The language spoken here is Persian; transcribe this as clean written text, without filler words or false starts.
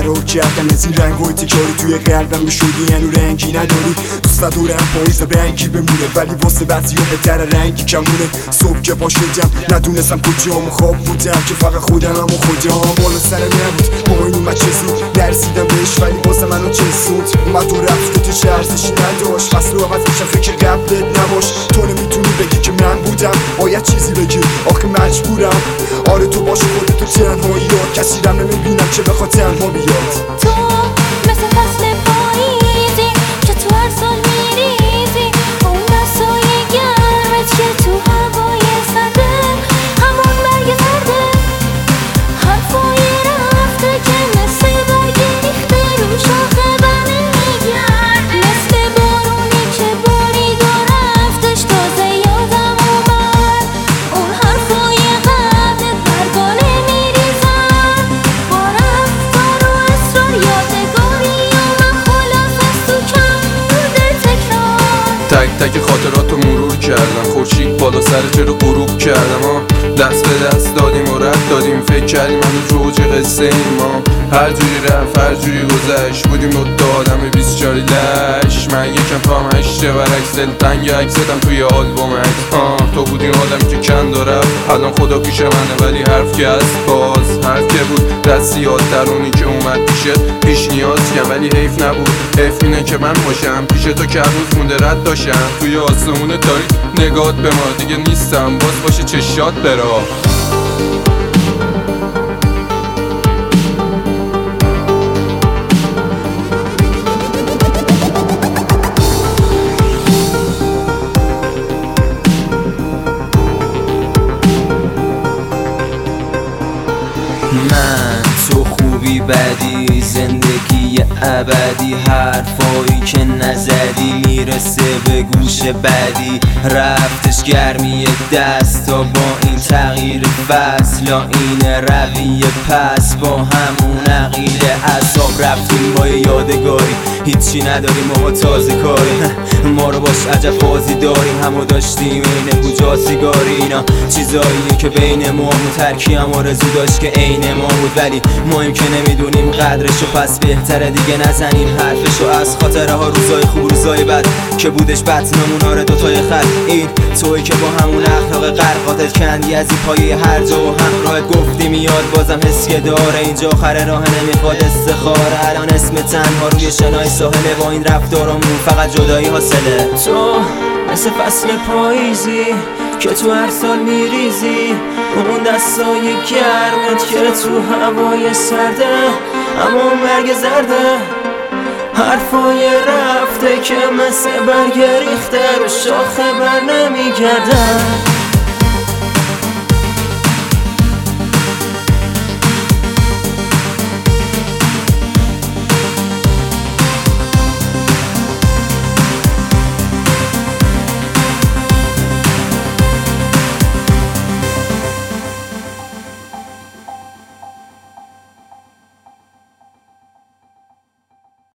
فرار کردن از این رنگ و تکاری توی قلبم به شدی هنو رنگی نداری. دوست ندارم پاییز رنگی بمونه ولی واسه بعضی ها بهتر رنگی کمونه. صبح که پا شدم ندونستم کجام خواب بودم که فقط خودم و خودم. بالا سرم نبود با این اومد چه زود نرسیدم بهش ولی واسه منو چسوند. اومد و رفت که تو چه ارزشی نداشت. فصل رو عوض میشم فکر قبلت نباش. تو نمیتونی بگی که من بودم باید چیزی بگی آخه مجبورم. آره تو باش خودتو تنهایی ها کسی رم نمیبینم که بخواد تنها بیاد. تو مثل فصل پاییزی که تو هر سال میریزی. اون دستای گرمت که تو هوای سرده همون برگ زرده. حرفای رفته که مثل برگ ریخته رو شاخه بنه میگرده. مثل بارونی که بارید و رفتش تازه یادم اومد. اون حرفای قبلت برگانه میریزن با رفتار و اصرار یادگاری و من خلاص از تو کم بوده تکرار. تک تک خاطراتو مرور کردم. خورشید بالا سر چرا غروب کردم دست به دست دادیم و رد دادیم. فکر کردیم هنوز روج قصه ایم هر جوری رفت هر جوری گذشت. بودیم دوتا آدم 24 لش. من یکم تو هم هشته برعکس دلتنگ عکستم توی آلبوم عکس. تو بودی آدمی که کند و رفت الان خدا پیش منه ولی حرف که هست باز حرف که بود. دستی یاد درونی که اومد پیشت پیش نیاز کم ولی حیف نبود. حیف اینه که من باشم پیش تو که روز مونده رد داشتم. توی آسمون تاریک نگات به ما دیگه نیستم باز باشه چشات برا. من تو خوبی بدی زندگی ابدی. حرفایی که نزدی میرسه به گوش بدی. رفتش گرمی دست تا با این تغییر فصل این رویه پس با همون عقیل اعصاب رفتیم با یادگاری. هیچی نداریم ما تازه کاری ما رو باش عجب بازی داریم. همو داشتیم اینه کجا سیگاری. اینا چیزاییه که بین ما و ترکی هم آرزو داشت که عین ما بود ولی ما که نمیدونیم قدرشو. پس بهتره دیگه نزنیم حرفشو از خاطره ها روزای خوب روزای بد که بودش بطنمون. آره دوتای خط این توی که با همون اخلاق قرقاتت کندی از این پایه هر جا و همراهت گفتی میاد بازم حس که داره اینجا آخر راه نمیخواد استخاره. الان اسم تنها روی شنای ساحله با این رفتارمون فقط جدایی حاصله. تو مثل فصل پاییزی که تو هر سال میریزی. اون دستای گرمت که تو هوای سرده همون برگ زرده. حرفای رفته که مثل برگ ریخته رو شاخه بر نمیگردن.